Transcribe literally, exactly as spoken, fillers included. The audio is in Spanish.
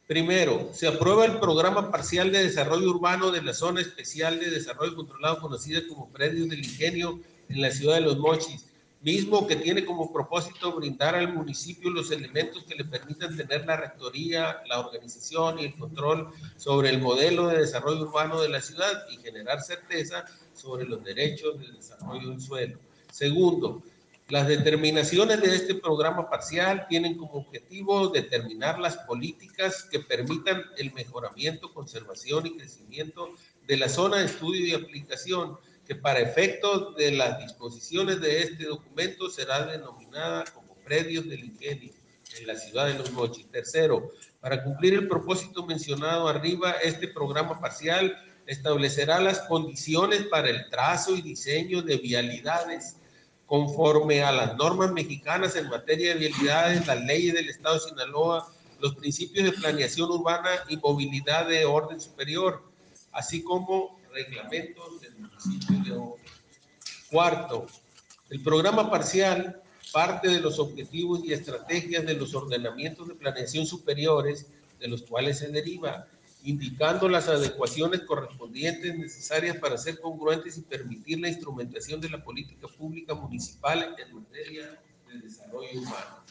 Primero, se aprueba el programa parcial de desarrollo urbano de la zona especial de desarrollo controlado, conocida como Predios del Ingenio, en la ciudad de Los Mochis, mismo que tiene como propósito brindar al municipio los elementos que le permitan tener la rectoría, la organización y el control sobre el modelo de desarrollo urbano de la ciudad y generar certeza sobre los derechos del desarrollo del suelo. Segundo, las determinaciones de este programa parcial tienen como objetivo determinar las políticas que permitan el mejoramiento, conservación y crecimiento de la zona de estudio y aplicación, que para efectos de las disposiciones de este documento será denominada como Predios del Ingenio en la ciudad de Los Mochis. Tercero, para cumplir el propósito mencionado arriba, este programa parcial establecerá las condiciones para el trazo y diseño de vialidades conforme a las normas mexicanas en materia de vialidades, las leyes del Estado de Sinaloa, los principios de planeación urbana y movilidad de orden superior, así como reglamentos del municipio de Ojo. Cuarto, el programa parcial parte de los objetivos y estrategias de los ordenamientos de planeación superiores, de los cuales se deriva, indicando las adecuaciones correspondientes necesarias para ser congruentes y permitir la instrumentación de la política pública municipal en materia de desarrollo urbano.